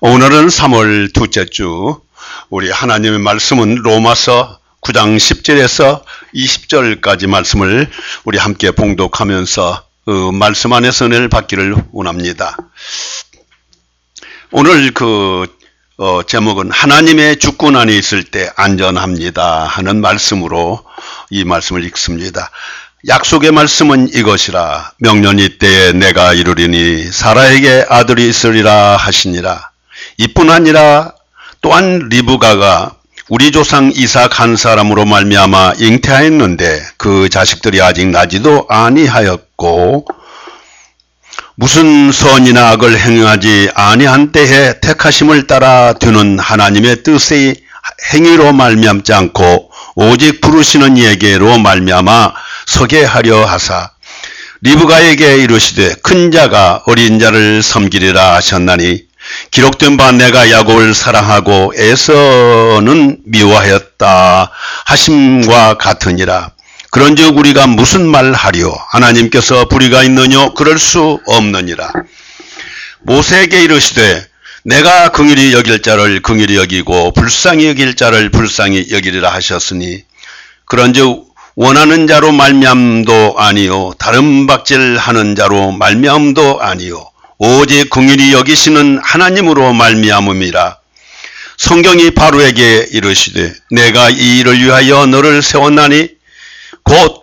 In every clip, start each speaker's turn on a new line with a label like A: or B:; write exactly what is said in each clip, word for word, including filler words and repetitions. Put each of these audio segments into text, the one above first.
A: 오늘은 삼월 둘째 주, 우리 하나님의 말씀은 로마서 구 장 십 절에서 이십 절까지 말씀을 우리 함께 봉독하면서 그 말씀 안에서 은혜를 받기를 원합니다. 오늘 그 어, 제목은 하나님의 주권 안에 있을 때 안전합니다 하는 말씀으로 이 말씀을 읽습니다. 약속의 말씀은 이것이라. 명년이 때에 내가 이루리니 사라에게 아들이 있으리라 하시니라. 이뿐 아니라 또한 리브가가 우리 조상 이삭 한 사람으로 말미암아 잉태하였는데 그 자식들이 아직 나지도 아니하였고 무슨 선이나 악을 행하지 아니한 때에 택하심을 따라 두는 하나님의 뜻의 행위로 말미암지 않고 오직 부르시는 이에게로 말미암아 서게 하려 하사 리브가에게 이르시되 큰 자가 어린 자를 섬기리라 하셨나니 기록된 바 내가 야곱을 사랑하고 에서는 미워하였다 하심과 같으니라. 그런즉 우리가 무슨 말하리요? 하나님께서 불의가 있느뇨? 그럴 수 없느니라. 모세에게 이르시되 내가 긍휼히 여길 자를 긍휼히 여기고 불쌍히 여길 자를 불쌍히 여기리라 하셨으니 그런즉 원하는 자로 말미암도 아니요 다른 박질하는 자로 말미암도 아니요 오직 긍휼히 여기시는 하나님으로 말미암음이라. 성경이 바로에게 이르시되 내가 이 일을 위하여 너를 세웠나니 곧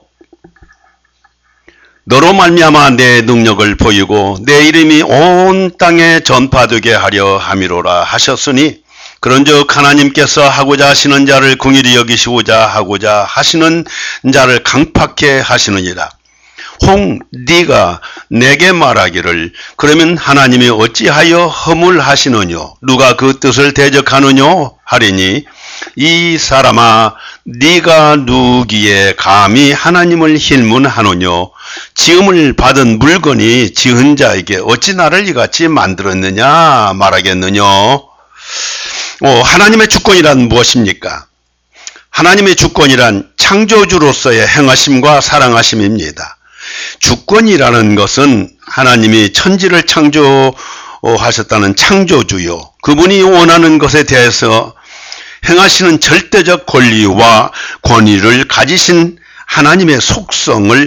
A: 너로 말미암아 내 능력을 보이고 내 이름이 온 땅에 전파되게 하려 함이로라 하셨으니 그런즉 하나님께서 하고자 하시는 자를 긍휼히 여기시고자 하고자 하시는 자를 강팍해 하시느니라. 홍 네가 내게 말하기를 그러면 하나님이 어찌하여 허물하시느뇨? 누가 그 뜻을 대적하느뇨? 하리니 이 사람아 네가 누기에 감히 하나님을 힐문하느뇨? 지음을 받은 물건이 지은 자에게 어찌 나를 이같이 만들었느냐 말하겠느뇨? 오, 하나님의 주권이란 무엇입니까? 하나님의 주권이란 창조주로서의 행하심과 사랑하심입니다. 주권이라는 것은 하나님이 천지를 창조하셨다는 창조주요, 그분이 원하는 것에 대해서 행하시는 절대적 권리와 권위를 가지신 하나님의 속성을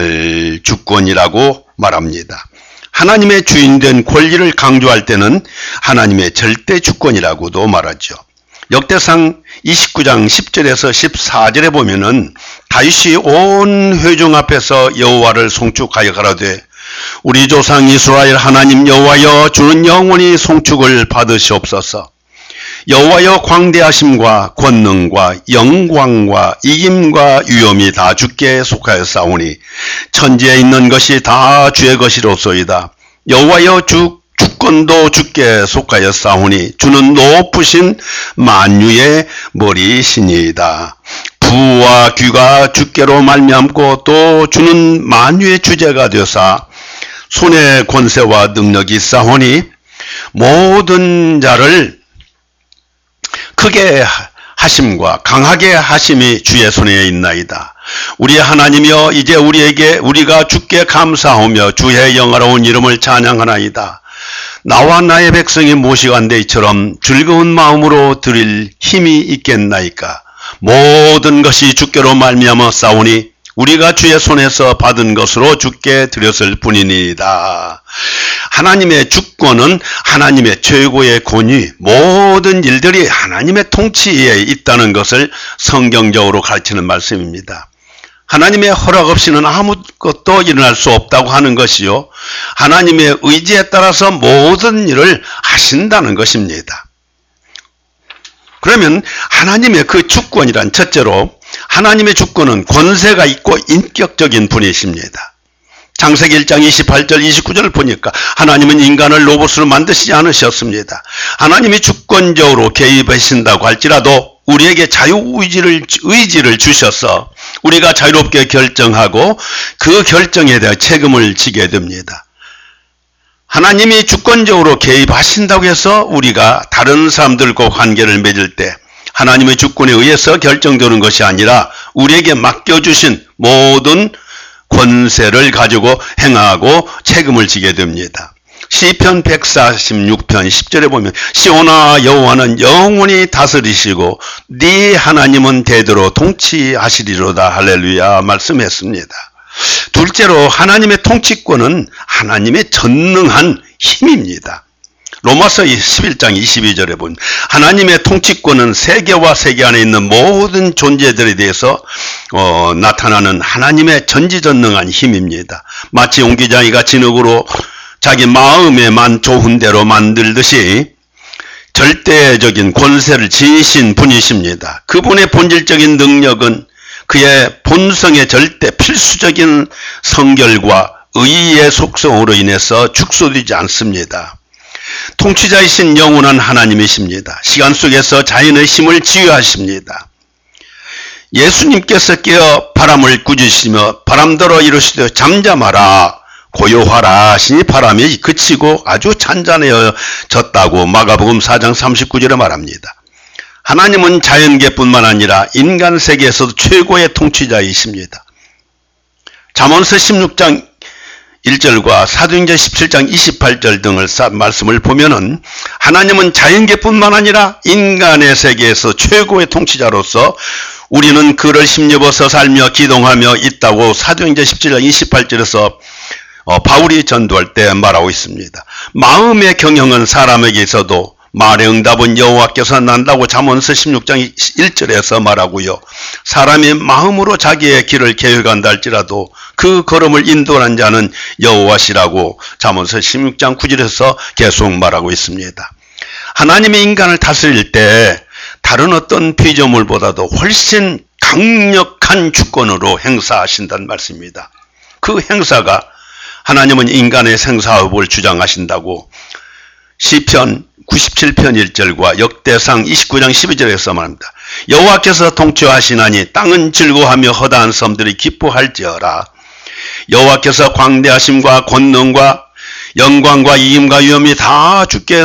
A: 주권이라고 말합니다. 하나님의 주인된 권리를 강조할 때는 하나님의 절대 주권이라고도 말하죠. 역대상 이십구 장 십 절에서 십사 절에 보면은 다윗이 온 회중 앞에서 여호와를 송축하여 가라되 우리 조상 이스라엘 하나님 여호와여 주는 영원히 송축을 받으시옵소서. 여호와여 광대하심과 권능과 영광과 이김과 위엄이 다 주께 속하였사오니 천지에 있는 것이 다 주의 것이로소이다. 여호와여 주 주권도 주께 속하였사오니 주는 높으신 만유의 머리시니이다. 부와 귀가 주께로 말미암고 또 주는 만유의 주제가 되사 손에 권세와 능력이 있사오니 모든 자를 크게 하심과 강하게 하심이 주의 손에 있나이다. 우리 하나님이여 이제 우리에게 우리가 주께 감사하며 주의 영화로운 이름을 찬양하나이다. 나와 나의 백성이 모시간대 이처럼 즐거운 마음으로 드릴 힘이 있겠나이까. 모든 것이 주께로 말미암아 싸우니 우리가 주의 손에서 받은 것으로 주께 드렸을 뿐이니이다. 하나님의 주권은 하나님의 최고의 권위, 모든 일들이 하나님의 통치에 있다는 것을 성경적으로 가르치는 말씀입니다. 하나님의 허락 없이는 아무것도 일어날 수 없다고 하는 것이요, 하나님의 의지에 따라서 모든 일을 하신다는 것입니다. 그러면 하나님의 그 주권이란 첫째로 하나님의 주권은 권세가 있고 인격적인 분이십니다. 창세기 일 장 이십팔 절 이십구 절을 보니까 하나님은 인간을 로봇으로 만드시지 않으셨습니다. 하나님이 주권적으로 개입하신다고 할지라도 우리에게 자유의지를 의지를 주셔서 우리가 자유롭게 결정하고 그 결정에 대한 책임을 지게 됩니다. 하나님이 주권적으로 개입하신다고 해서 우리가 다른 사람들과 관계를 맺을 때 하나님의 주권에 의해서 결정되는 것이 아니라 우리에게 맡겨주신 모든 권세를 가지고 행하고 책임을 지게 됩니다. 시편 백사십육 편 십 절에 보면 시온아 여호와는 영원히 다스리시고 네 하나님은 대대로 통치하시리로다. 할렐루야 말씀했습니다. 둘째로 하나님의 통치권은 하나님의 전능한 힘입니다. 로마서 십일 장 이십이 절에 보면 하나님의 통치권은 세계와 세계 안에 있는 모든 존재들에 대해서 어, 나타나는 하나님의 전지전능한 힘입니다. 마치 옹기장이가 진흙으로 자기 마음에만 좋은 대로 만들듯이 절대적인 권세를 지니신 분이십니다. 그분의 본질적인 능력은 그의 본성의 절대 필수적인 성결과 의의 속성으로 인해서 축소되지 않습니다. 통치자이신 영원한 하나님이십니다. 시간 속에서 자연의 힘을 지휘하십니다. 예수님께서 깨어 바람을 꾸짖으시며 바람들어 이르시되 잠잠하라 고요하라 하시니 바람이 그치고 아주 잔잔해졌다고 마가복음 사 장 삼십구 절에 말합니다. 하나님은 자연계뿐만 아니라 인간 세계에서도 최고의 통치자이십니다. 잠언서 십육 장 일 절과 사도행전 십칠 장 이십팔 절 등을 말씀을 보면은 하나님은 자연계뿐만 아니라 인간의 세계에서 최고의 통치자로서 우리는 그를 힘입어서 살며 기동하며 있다고 사도행전 십칠 장 이십팔 절에서 어, 바울이 전도할 때 말하고 있습니다. 마음의 경영은 사람에게 있어도 말의 응답은 여호와께서 난다고 잠언서 십육 장 일 절에서 말하고요. 사람이 마음으로 자기의 길을 계획한다 할지라도 그 걸음을 인도하는 자는 여호와시라고 잠언서 십육 장 구 절에서 계속 말하고 있습니다. 하나님이 인간을 다스릴 때 다른 어떤 피조물보다도 훨씬 강력한 주권으로 행사하신다는 말씀입니다. 그 행사가 하나님은 인간의 생사업을 주장하신다고 시편 구십칠 편 일 절과 역대상 이십구 장 십이 절에서 말합니다. 여호와께서 통치하시나니 땅은 즐거워하며 허다한 섬들이 기뻐할지어라. 여호와께서 광대하심과 권능과 영광과 이임과 위엄이 다 주께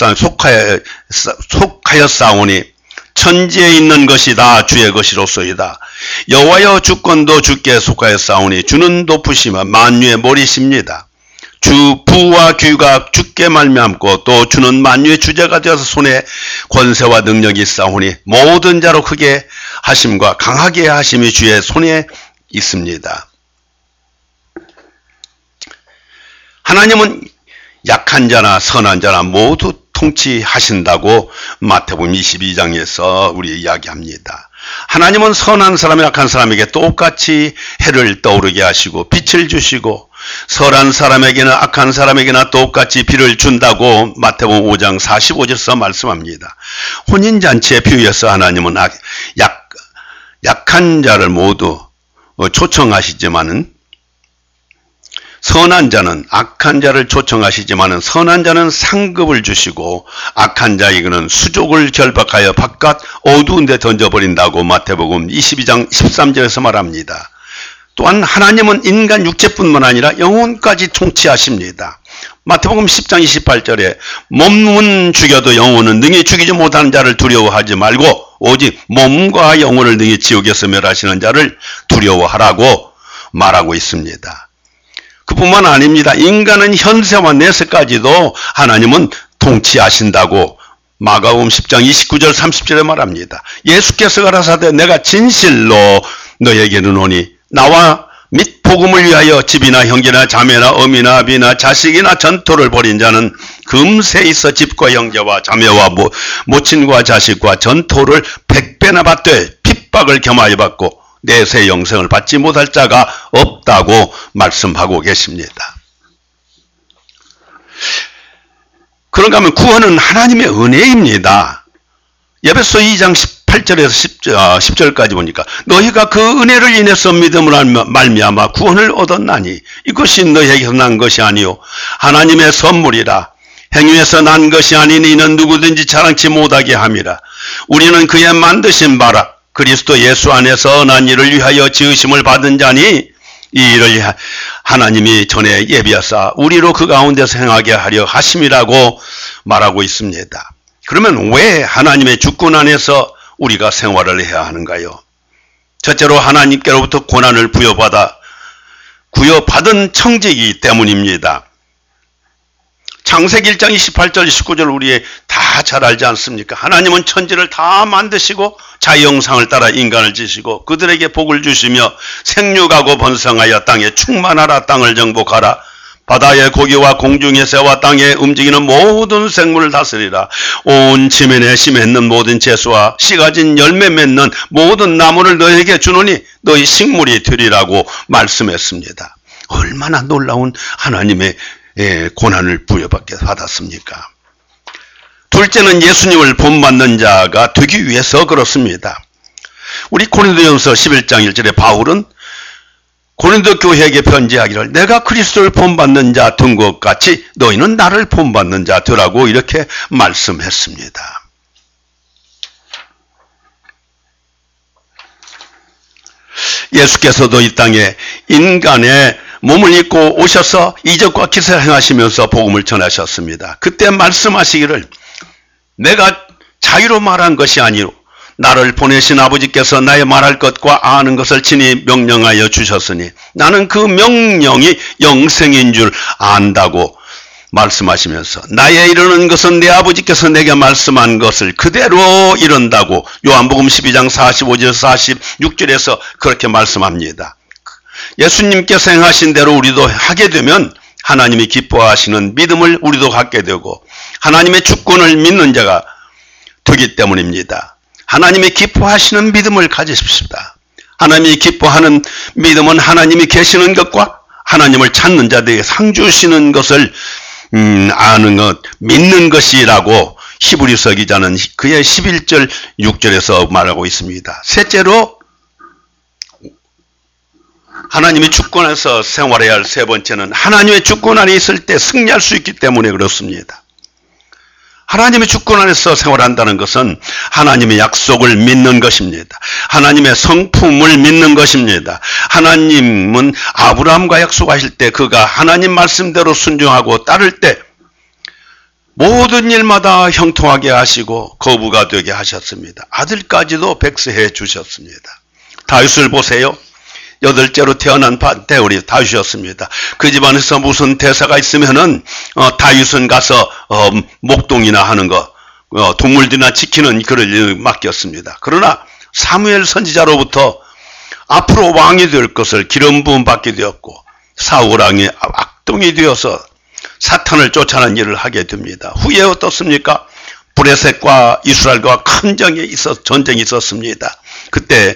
A: 속하였사오니 천지에 있는 것이 다 주의 것이로소이다. 여호와여 주권도 주께 속하였사오니 주는 높으시며 만유의 머리십니다. 주 부와 귀가 주께 말미암고 또 주는 만유의 주제가 되어서 손에 권세와 능력이 있사오니 모든 자로 크게 하심과 강하게 하심이 주의 손에 있습니다. 하나님은 약한 자나 선한 자나 모두 통치하신다고 마태복음 이십이 장에서 우리 이야기합니다. 하나님은 선한 사람이 악한 사람에게 똑같이 해를 떠오르게 하시고 빛을 주시고 선한 사람에게는 악한 사람에게나 똑같이 비를 준다고 마태복음 오 장 사십오 절에서 말씀합니다. 혼인잔치에 비유해서 하나님은 약, 약, 약한 자를 모두 초청하시지만은 선한 자는 악한 자를 초청하시지만은 선한 자는 상급을 주시고 악한 자에게는 수족을 결박하여 바깥 어두운 데 던져버린다고 마태복음 이십이 장 십삼 절에서 말합니다. 또한 하나님은 인간 육체뿐만 아니라 영혼까지 통치하십니다. 마태복음 십 장 이십팔 절에 몸은 죽여도 영혼은 능히 죽이지 못하는 자를 두려워하지 말고 오직 몸과 영혼을 능히 지옥에서 멸하시는 자를 두려워하라고 말하고 있습니다. 그뿐만 아닙니다. 인간은 현세와 내세까지도 하나님은 통치하신다고 마가복음 십 장 이십구 절 삼십 절에 말합니다. 예수께서 가라사대 내가 진실로 너에게 이르노니 나와 및 복음을 위하여 집이나 형제나 자매나 어미나 아비나 자식이나 전토를 벌인 자는 금세 있어 집과 형제와 자매와 모친과 자식과 전토를 백배나 받되 핍박을 겸하여 받고 내세 영생을 받지 못할 자가 없다고 말씀하고 계십니다. 그런가 하면 구원은 하나님의 은혜입니다. 에베소 이 장 십팔 절에서 십 절까지 보니까 너희가 그 은혜를 인해서 믿음을 말미암아 구원을 얻었나니 이것이 너희에게서 난 것이 아니요 하나님의 선물이라. 행위에서 난 것이 아니니 이는 누구든지 자랑치 못하게 함이라. 우리는 그의 만드신 바라 그리스도 예수 안에서 난 일을 위하여 지으심을 받은 자니 이 일을 하나님이 전에 예비하사 우리로 그 가운데서 행하게 하려 하심이라고 말하고 있습니다. 그러면 왜 하나님의 주권 안에서 우리가 생활을 해야 하는가요? 첫째로 하나님께로부터 고난을 부여받아 구여받은 청지이기 때문입니다. 창세기 일 장 이십팔 절 이십구 절 우리 다 잘 알지 않습니까? 하나님은 천지를 다 만드시고 자기 형상을 따라 인간을 지시고 그들에게 복을 주시며 생육하고 번성하여 땅에 충만하라, 땅을 정복하라, 바다의 고기와 공중의 새와 땅에 움직이는 모든 생물을 다스리라. 온 지면에 씨 맺는 모든 채소와 씨 가진 열매 맺는 모든 나무를 너에게 주노니 너희 식물이 되리라고 말씀했습니다. 얼마나 놀라운 하나님의 고난을 부여받았습니까? 둘째는 예수님을 본받는 자가 되기 위해서 그렇습니다. 우리 고린도전서 십일 장 일 절에 바울은 고린도 교회에게 편지하기를 내가 그리스도를 본받는 자 된 것 같이 너희는 나를 본받는 자 되라고 이렇게 말씀했습니다. 예수께서도 이 땅에 인간의 몸을 입고 오셔서 이적과 기사를 행하시면서 복음을 전하셨습니다. 그때 말씀하시기를 내가 자유로 말한 것이 아니오 나를 보내신 아버지께서 나의 말할 것과 아는 것을 친히 명령하여 주셨으니 나는 그 명령이 영생인 줄 안다고 말씀하시면서 나의 이르는 것은 내 아버지께서 내게 말씀한 것을 그대로 이룬다고 요한복음 십이 장 사십오 절 사십육 절에서 그렇게 말씀합니다. 예수님께서 행하신 대로 우리도 하게 되면 하나님이 기뻐하시는 믿음을 우리도 갖게 되고 하나님의 주권을 믿는 자가 되기 때문입니다. 하나님이 기뻐하시는 믿음을 가지십시다. 하나님이 기뻐하는 믿음은 하나님이 계시는 것과 하나님을 찾는 자들에게 상 주시는 것을 음, 아는 것, 믿는 것이라고 히브리서 기자는 그의 십일 절 육 절에서 말하고 있습니다. 셋째로 하나님의 주권에서 생활해야 할 세 번째는 하나님의 주권 안에 있을 때 승리할 수 있기 때문에 그렇습니다. 하나님의 주권 안에서 생활한다는 것은 하나님의 약속을 믿는 것입니다. 하나님의 성품을 믿는 것입니다. 하나님은 아브라함과 약속하실 때 그가 하나님 말씀대로 순종하고 따를 때 모든 일마다 형통하게 하시고 거부가 되게 하셨습니다. 아들까지도 백세해 주셨습니다. 다윗을 보세요. 여덟째로 태어난 대우리 다윗이었습니다. 그 집안에서 무슨 대사가 있으면은 어, 다윗은 가서 어, 목동이나 하는 거, 어, 동물들이나 지키는 그런 일을 맡겼습니다. 그러나 사무엘 선지자로부터 앞으로 왕이 될 것을 기름 부음 받게 되었고 사울 왕이 악동이 되어서 사탄을 쫓아내는 일을 하게 됩니다. 후에 어떻습니까? 브레셋과 이스라엘과 큰 전쟁이 있었, 전쟁이 있었습니다. 그때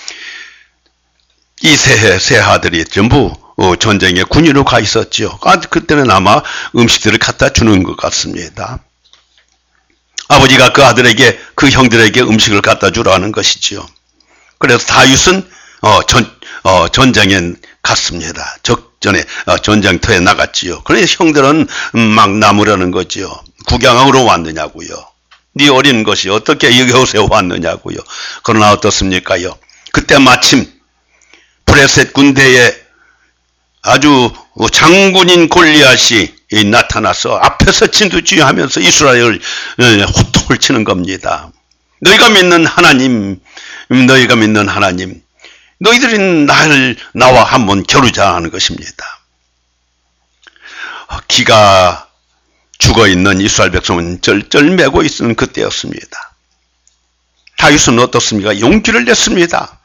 A: 이 세, 세 아들이 전부 전쟁에 군인으로 가 있었죠. 그때는 아마 음식들을 갖다 주는 것 같습니다. 아버지가 그 아들에게, 그 형들에게 음식을 갖다 주라는 것이죠. 그래서 다윗은 어, 전, 어, 전쟁에 갔습니다. 적전에, 어, 전쟁터에 나갔지요. 그런데 형들은 막 나무라는 거지요. 구경하러 왔느냐고요. 네 어린 것이 어떻게 이곳에 왔느냐고요. 그러나 어떻습니까요? 그때 마침 브레셋 군대에 아주 장군인 골리앗이 나타나서 앞에서 진두지휘하면서 이스라엘을 호통을 치는 겁니다. 너희가 믿는 하나님, 너희가 믿는 하나님, 너희들이 나를 나와 한번 겨루자 하는 것입니다. 기가 죽어있는 이스라엘 백성은 쩔쩔매고 있는 그때였습니다. 다윗은 어떻습니까? 용기를 냈습니다.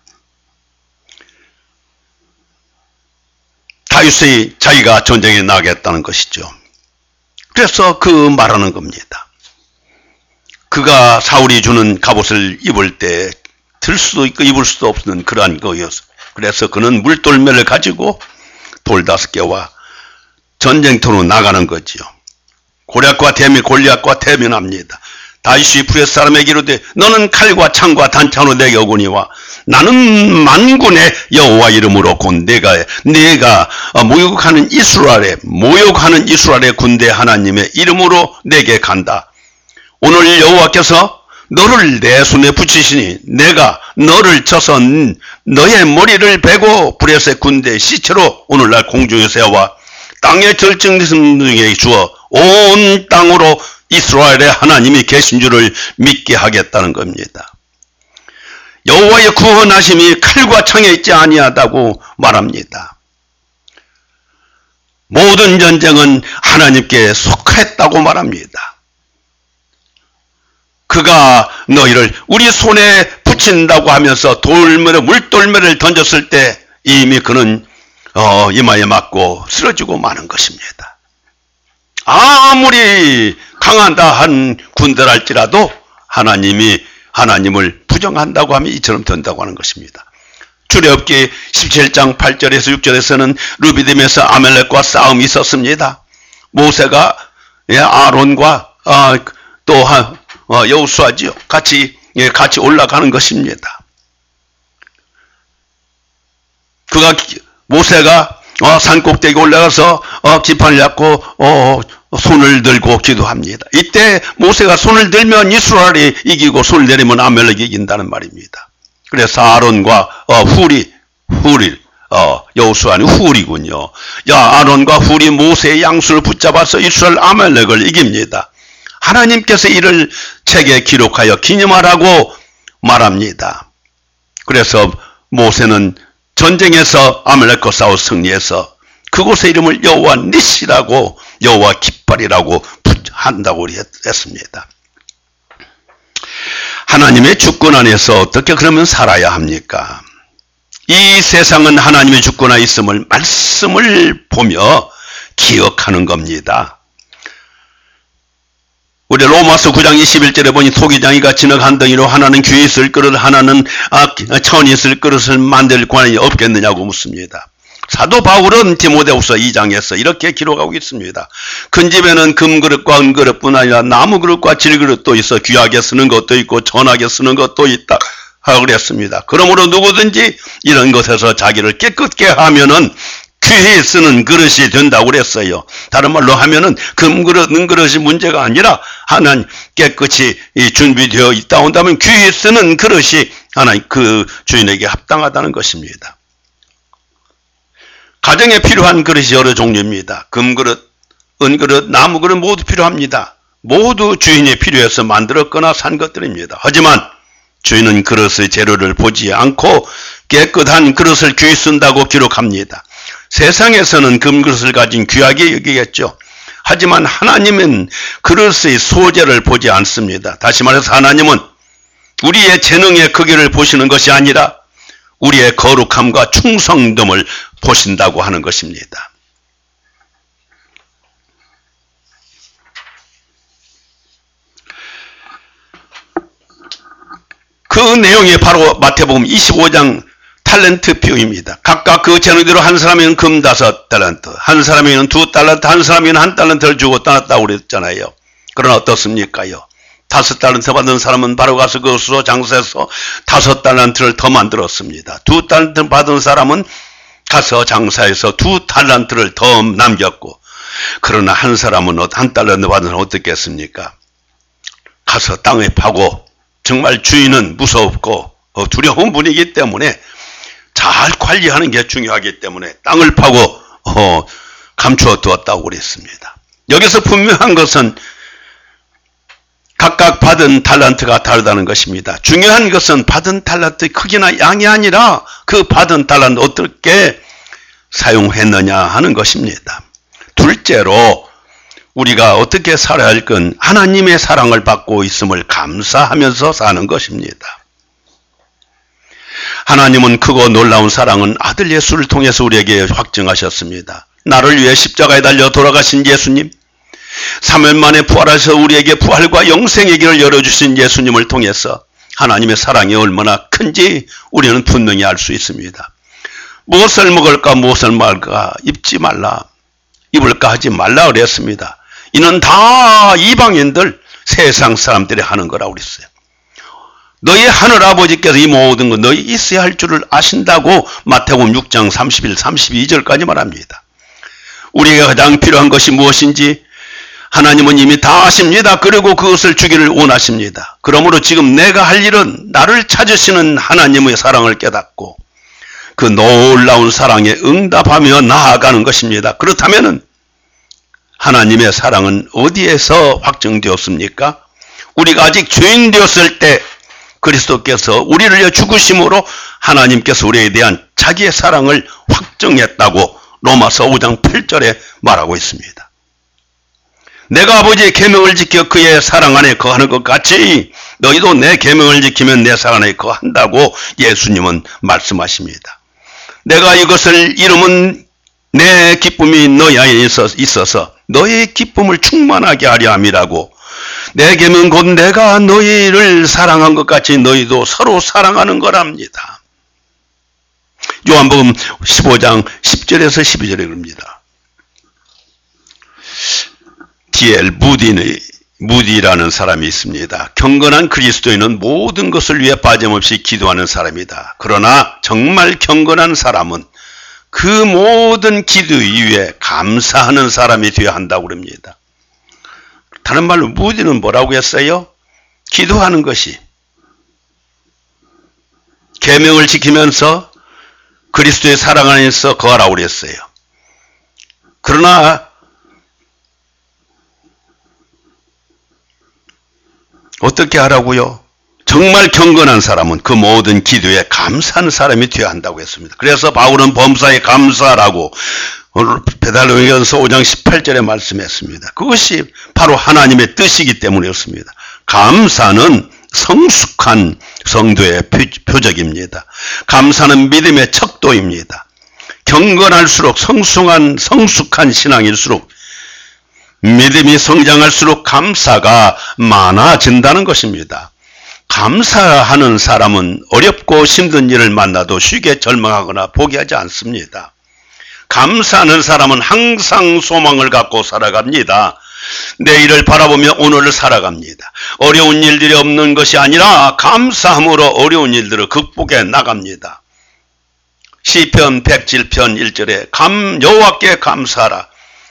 A: 다윗이 자기가 전쟁에 나가겠다는 것이죠. 그래서 그 말하는 겁니다. 그가 사울이 주는 갑옷을 입을 때 들 수도 있고 입을 수도 없는 그러한 거였어. 그래서 그는 물돌매를 가지고 돌 다섯 개와 전쟁터로 나가는 거지요. 고략과 대면, 골리앗과 대면합니다. 다윗이 브레스 사람에게 이르되 너는 칼과 창과 단창으로 내게 오거니와 나는 만군의 여호와 이름으로 곧 내가 내가 모욕하는 이스라엘의 모욕하는 이스라엘의 군대 하나님의 이름으로 내게 간다. 오늘 여호와께서 너를 내 손에 붙이시니 내가 너를 쳐서 너의 머리를 베고 브레셋 군대 시체로 오늘날 공중에 세워 땅의 절정승에 주어 온 땅으로 이스라엘의 하나님이 계신 줄을 믿게 하겠다는 겁니다. 여호와의 구원하심이 칼과 창에 있지 아니하다고 말합니다. 모든 전쟁은 하나님께 속했다고 말합니다. 그가 너희를 우리 손에 붙인다고 하면서 돌매를 물돌매를 던졌을 때 이미 그는 어, 이마에 맞고 쓰러지고 마는 것입니다. 아무리 강하다 한 군대랄지라도 하나님이 하나님을 부정한다고 하면 이처럼 된다고 하는 것입니다. 출애굽기 십칠 장 팔 절에서 육 절에서는 르비딤에서 아멜렉과 싸움이 있었습니다. 모세가 아론과 어, 또 어, 여호수아지요 같이 예, 같이 올라가는 것입니다. 그가 모세가 어, 산꼭대기 올라가서 어, 기판을 잡고 어, 손을 들고 기도합니다. 이때 모세가 손을 들면 이스라엘이 이기고 손을 내리면 아멜렉이 이긴다는 말입니다. 그래서 아론과 어, 훌이 훌이 어, 여호수아는 훌이군요. 야, 아론과 훌이 모세의 양수를 붙잡아서 이스라엘 아멜렉을 이깁니다. 하나님께서 이를 책에 기록하여 기념하라고 말합니다. 그래서 모세는 전쟁에서 아멜렉과 싸워 승리해서 그곳의 이름을 여호와 니시라고 여호와 깃발이라고 한다고 했습니다. 하나님의 주권 안에서 어떻게 그러면 살아야 합니까? 이 세상은 하나님의 주권 안에 있음을 말씀을 보며 기억하는 겁니다. 우리 로마서 구 장 이십일 절에 보니 토기장이가 진흙 한 덩이로 하나는 귀에 있을 그릇 하나는 천이 있을 그릇을 만들 권한이 없겠느냐고 묻습니다. 사도 바울은 디모데후서 이 장에서 이렇게 기록하고 있습니다. 큰 집에는 금그릇과 은그릇뿐 아니라 나무그릇과 질그릇도 있어 귀하게 쓰는 것도 있고 전하게 쓰는 것도 있다 하고 그랬습니다. 그러므로 누구든지 이런 것에서 자기를 깨끗게 하면은 귀히 쓰는 그릇이 된다고 그랬어요. 다른 말로 하면은 금그릇, 은그릇이 문제가 아니라 하나님 깨끗이 준비되어 있다 온다면 귀히 쓰는 그릇이 하나님 그 주인에게 합당하다는 것입니다. 가정에 필요한 그릇이 여러 종류입니다. 금그릇, 은그릇, 나무그릇 모두 필요합니다. 모두 주인이 필요해서 만들었거나 산 것들입니다. 하지만 주인은 그릇의 재료를 보지 않고 깨끗한 그릇을 귀히 쓴다고 기록합니다. 세상에서는 금그릇을 가진 귀하게 여기겠죠. 하지만 하나님은 그릇의 소재를 보지 않습니다. 다시 말해서 하나님은 우리의 재능의 크기를 보시는 것이 아니라 우리의 거룩함과 충성됨을 보신다고 하는 것입니다. 그 내용이 바로 마태복음 이십오 장 탈렌트 비유입니다. 각각 그 재능대로 한 사람에게는 금 다섯 달란트, 한 사람에게는 두 달란트, 한 사람에게는 한 달란트를 주고 떠났다고 그랬잖아요. 그러나 어떻습니까요? 다섯 달란트 받은 사람은 바로 가서 그것으로 장사해서 다섯 달란트를 더 만들었습니다. 두 달란트 받은 사람은 가서 장사해서 두 달란트를 더 남겼고, 그러나 한 사람은 한 달란트 받은 사람은 어떻겠습니까? 가서 땅에 파고, 정말 주인은 무섭고 두려운 분이기 때문에 잘 관리하는 게 중요하기 때문에 땅을 파고 어, 감추어 두었다고 그랬습니다. 여기서 분명한 것은 각각 받은 달란트가 다르다는 것입니다. 중요한 것은 받은 달란트의 크기나 양이 아니라 그 받은 달란트 어떻게 사용했느냐 하는 것입니다. 둘째로 우리가 어떻게 살아야 할 건 하나님의 사랑을 받고 있음을 감사하면서 사는 것입니다. 하나님은 크고 놀라운 사랑은 아들 예수를 통해서 우리에게 확증하셨습니다. 나를 위해 십자가에 달려 돌아가신 예수님, 삼 일 만에 부활하셔서 우리에게 부활과 영생의 길을 열어주신 예수님을 통해서 하나님의 사랑이 얼마나 큰지 우리는 분명히 알 수 있습니다. 무엇을 먹을까 무엇을 말까 입지 말라, 입을까 하지 말라 그랬습니다. 이는 다 이방인들, 세상 사람들이 하는 거라고 그랬어요. 너희 하늘아버지께서 이 모든 것 너희 있어야 할 줄을 아신다고 마태복음 육 장 삼십일, 삼십이 절까지 말합니다. 우리에게 가장 필요한 것이 무엇인지 하나님은 이미 다 아십니다. 그리고 그것을 주기를 원하십니다. 그러므로 지금 내가 할 일은 나를 찾으시는 하나님의 사랑을 깨닫고 그 놀라운 사랑에 응답하며 나아가는 것입니다. 그렇다면 하나님의 사랑은 어디에서 확정되었습니까? 우리가 아직 죄인 되었을 때 그리스도께서 우리를 위해 죽으심으로 하나님께서 우리에 대한 자기의 사랑을 확정했다고 로마서 오 장 팔 절에 말하고 있습니다. 내가 아버지의 계명을 지켜 그의 사랑 안에 거하는 것 같이 너희도 내 계명을 지키면 내 사랑 안에 거한다고 예수님은 말씀하십니다. 내가 이것을 이루면 내 기쁨이 너희 안에 있어서 너희의 기쁨을 충만하게 하려 함이라고. 내 계명 곧 내가 너희를 사랑한 것 같이 너희도 서로 사랑하는 거랍니다. 요한복음 십오 장 십 절에서 십이 절에 그럽니다. 디 엘 무디의 무디라는 사람이 있습니다. 경건한 그리스도인은 모든 것을 위해 빠짐없이 기도하는 사람이다. 그러나 정말 경건한 사람은 그 모든 기도 이후에 감사하는 사람이 되어야 한다고 그럽니다. 다른 말로 무디는 뭐라고 했어요? 기도하는 것이 계명을 지키면서 그리스도의 사랑 안에서 거하라고 그랬어요. 그러나 어떻게 하라고요? 정말 경건한 사람은 그 모든 기도에 감사하는 사람이 되어야 한다고 했습니다. 그래서 바울은 범사에 감사하라고 오늘 베드로전서 오 장 십팔 절에 말씀했습니다. 그것이 바로 하나님의 뜻이기 때문이었습니다. 감사는 성숙한 성도의 표적입니다. 감사는 믿음의 척도입니다. 경건할수록 성숙한, 성숙한 신앙일수록 믿음이 성장할수록 감사가 많아진다는 것입니다. 감사하는 사람은 어렵고 힘든 일을 만나도 쉽게 절망하거나 포기하지 않습니다. 감사하는 사람은 항상 소망을 갖고 살아갑니다. 내일을 바라보며 오늘을 살아갑니다. 어려운 일들이 없는 것이 아니라 감사함으로 어려운 일들을 극복해 나갑니다. 시편 백칠 편 일 절에 감 여호와께 감사하라.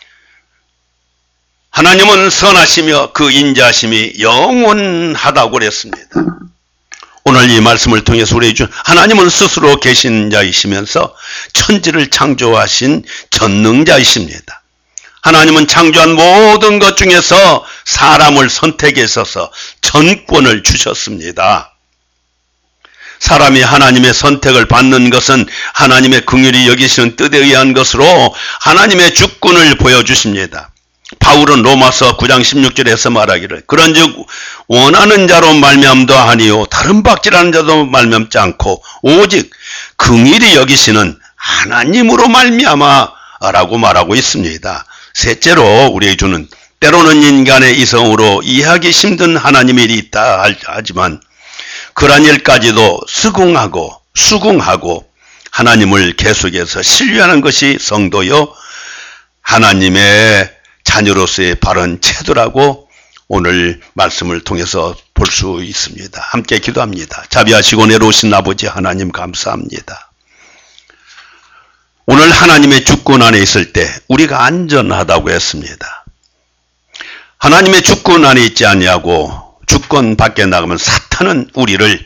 A: 하나님은 선하시며 그 인자하심이 영원하다고 그랬습니다. 오늘 이 말씀을 통해서 우리 주 하나님은 스스로 계신 자이시면서 천지를 창조하신 전능자이십니다. 하나님은 창조한 모든 것 중에서 사람을 선택했어서 전권을 주셨습니다. 사람이 하나님의 선택을 받는 것은 하나님의 긍휼히 여기시는 뜻에 의한 것으로 하나님의 주권을 보여주십니다. 바울은 로마서 구 장 십육 절에서 말하기를 그런즉 원하는 자로 말미암도 아니요 다른 박질하는 자도 말미암지 않고 오직 긍휼히 여기시는 하나님으로 말미암아라고 말하고 있습니다. 셋째로 우리의 주는 때로는 인간의 이성으로 이해하기 힘든 하나님의 일이 있다 하지만 그러한 일까지도 수긍하고 수긍하고 하나님을 계속해서 신뢰하는 것이 성도요 하나님의 자녀로서의 바른 태도라고 오늘 말씀을 통해서 볼 수 있습니다. 함께 기도합니다. 자비하시고 내려오신 아버지 하나님 감사합니다. 오늘 하나님의 주권 안에 있을 때 우리가 안전하다고 했습니다. 하나님의 주권 안에 있지 아니하고 주권 밖에 나가면 사탄은 우리를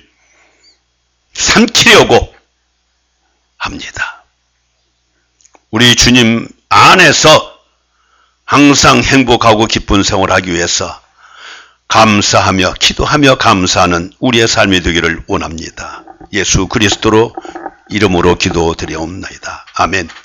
A: 삼키려고 합니다. 우리 주님 안에서 항상 행복하고 기쁜 생활을 하기 위해서 감사하며 기도하며 감사하는 우리의 삶이 되기를 원합니다. 예수 그리스도로 이름으로 기도드리옵나이다. 아멘.